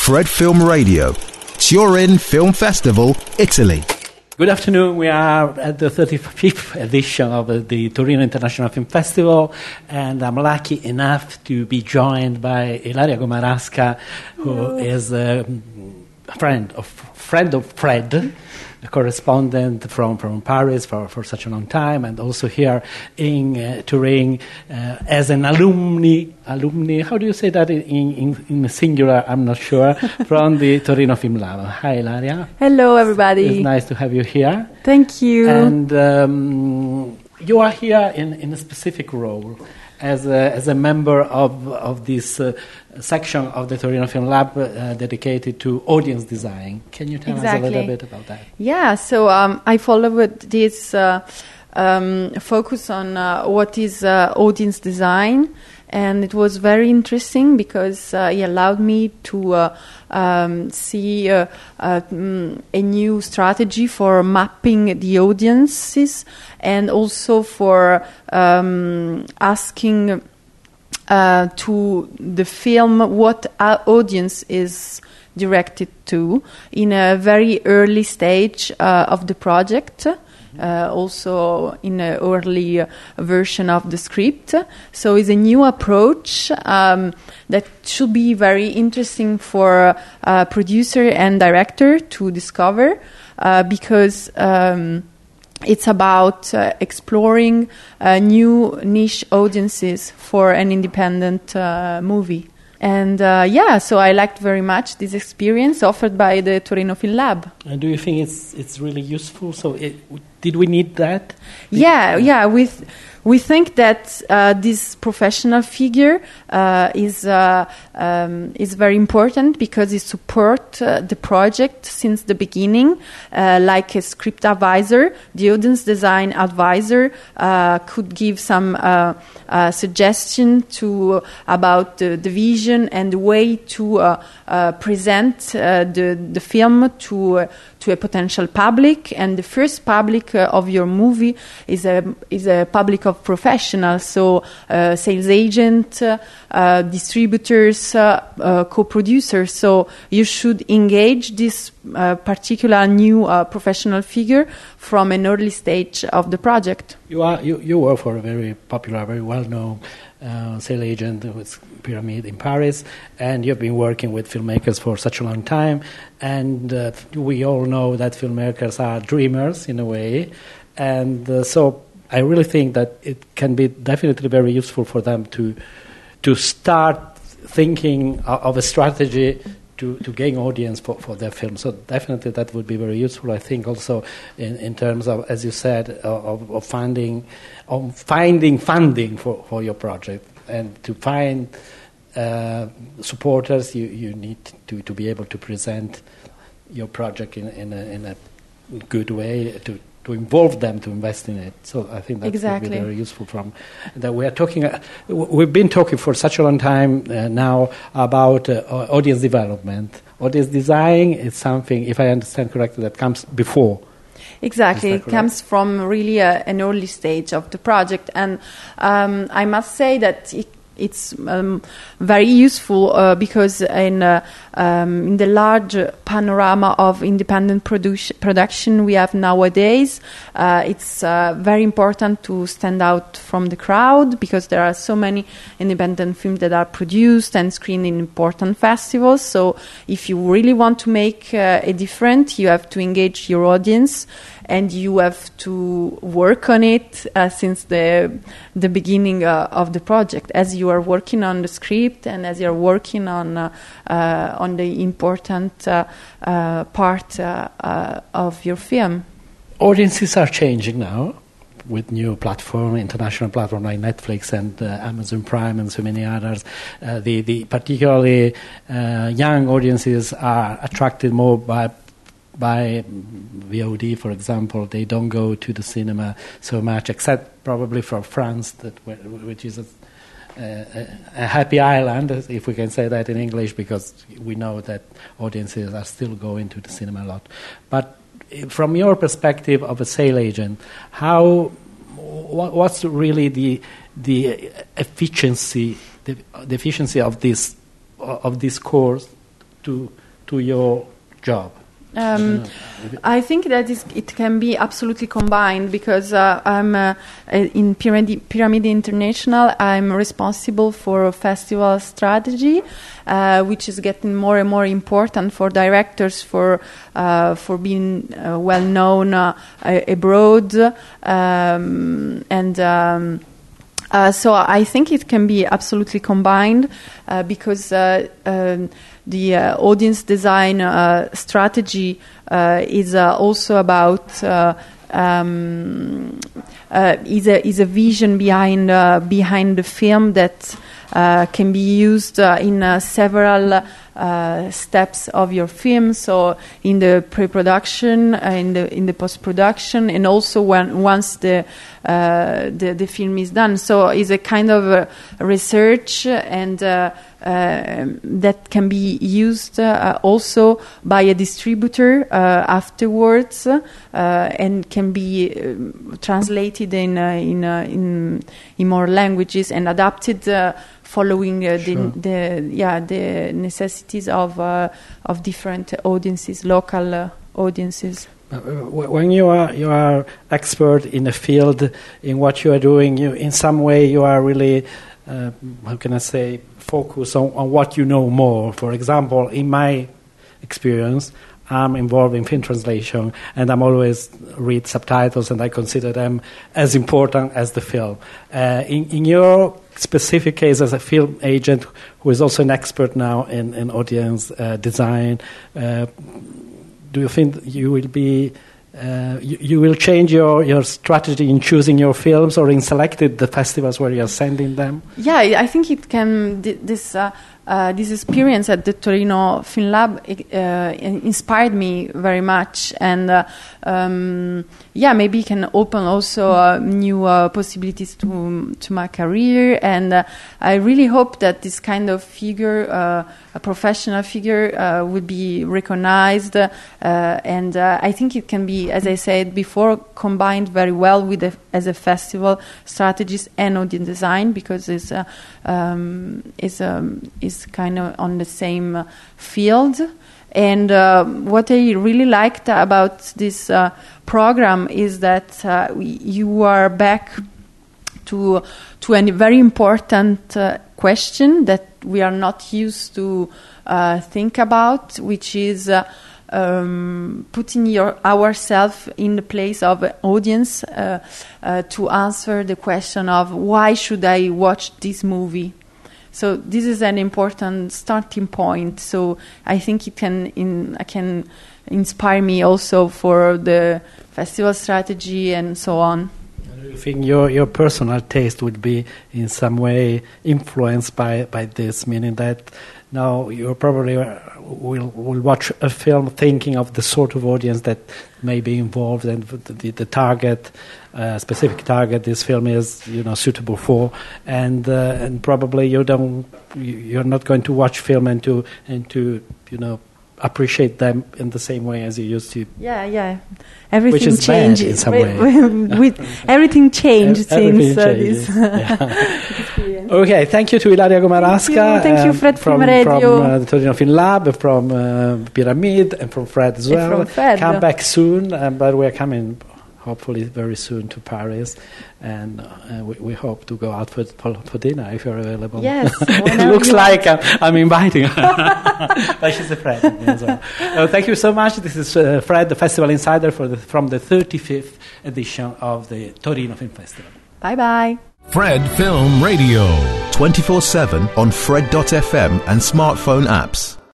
Fred Film Radio, Turin Film Festival, Italy. Good afternoon. We are at the 35th edition of the Torino International Film Festival, and I'm lucky enough to be joined by Ilaria Gomarasca, who is a friend of Fred, a correspondent from Paris for such a long time, and also here in Turin as an alumni. How do you say that in singular? I'm not sure. From the Torino Film Lab. Hi, Ilaria. Hello, everybody. It's nice to have you here. Thank you. And you are here in a specific role as a member of this section of the Torino Film Lab dedicated to audience design. Can you tell us a little bit about that? Yeah, so I followed this focus on what is audience design, and it was very interesting because it allowed me to see a new strategy for mapping the audiences, and also for asking to the film what our audience is directed to in a very early stage of the project. Also in an early version of the script. So it's a new approach that should be very interesting for producer and director to discover because it's about exploring new niche audiences for an independent movie. And so I liked very much this experience offered by the Torino Film Lab. And do you think it's really useful? So did we need that? Yeah. We think that this professional figure is very important because it supports the project since the beginning. Like a script advisor, the audience design advisor could give some suggestion about the vision and the way to present the film to a potential public. And the first public of your movie is a public of professionals, so sales agent, distributors, co-producers. So you should engage this particular new professional figure from an early stage of the project. You work for a very popular, very well-known sales agent with Pyramid in Paris, and you've been working with filmmakers for such a long time, and we all know that filmmakers are dreamers in a way, and so I really think that it can be definitely very useful for them to start thinking of a strategy to gain audience for their film. So definitely that would be very useful. I think also in terms of, as you said, of finding funding for your project, and to find supporters, you need to be able to present your project in a good way, to involve them, to invest in it. So I think that would be very useful. From that, we've been talking for such a long time now about audience development. Audience design is something, if I understand correctly, that comes before. Exactly, it comes from really an early stage of the project, and I must say that it's very useful because in the large panorama of independent production we have nowadays, it's very important to stand out from the crowd because there are so many independent films that are produced and screened in important festivals. So if you really want to make a difference, you have to engage your audience, and you have to work on it since the beginning of the project, as you are working on the script and as you are working on the important part of your film. Audiences are changing now with new international platform like Netflix and Amazon Prime and so many others. The particularly young audiences are attracted more by VOD, for example. They don't go to the cinema so much, except probably for France, which is a happy island, if we can say that in English, because we know that audiences are still going to the cinema a lot. But from your perspective of a sales agent, what's really the efficiency of this course to your job? I think that it can be absolutely combined because I'm in Pyramid International. I'm responsible for festival strategy, which is getting more and more important for directors for being well known abroad, so I think it can be absolutely combined because the audience design strategy is also about is a vision behind the film that can be used in several steps of your film. So in the pre-production, in the post-production, and also once the film is done. So it's a kind of research and that can be used also by a distributor afterwards, and can be translated in more languages and adapted following the necessities of different audiences, local audiences. When you are expert in a field in what you are doing, in some way you are really how can I say, focus on what you know more. For example, in my experience, I'm involved in film translation, and I'm always read subtitles, and I consider them as important as the film. In your specific case as a film agent, who is also an expert now in audience design, do you think you will be you will change your strategy in choosing your films or in selecting the festivals where you're sending them? Yeah, I think it can. This experience at the Torino Film Lab inspired me very much, and maybe it can open also new possibilities to my career. And I really hope that this kind of figure, a professional figure, would be recognized. And I think it can be, as I said before, combined very well with as a festival strategist and audience design, because it's kind of on the same field. And what I really liked about this program is that you are back to a very important question that we are not used to think about, which is putting ourselves in the place of an audience to answer the question of why should I watch this movie. So this is an important starting point. So I think it can inspire me also for the festival strategy and so on. Do you think your personal taste would be in some way influenced by this, meaning that now you probably will watch a film thinking of the sort of audience that may be involved and the target, specific target this film is suitable for, and probably you're not going to watch film and to appreciate them in the same way as you used to. Yeah. Everything which is changes. Bad in some way. Everything changed since this experience. Okay, thank you to Ilaria Gomarasca. Thank you, Fred from the Torino Film Lab, from Pyramid, and from Fred as well. From Fred. Come back soon, but we're coming hopefully very soon to Paris, and we hope to go out for dinner if you're available. Yes. It looks like I'm inviting her, but she's a friend as well. Thank you so much. This is Fred, the Festival Insider from the 35th edition of the Torino Film Festival. Bye-bye. Fred Film Radio. 24/7 on Fred.fm and smartphone apps.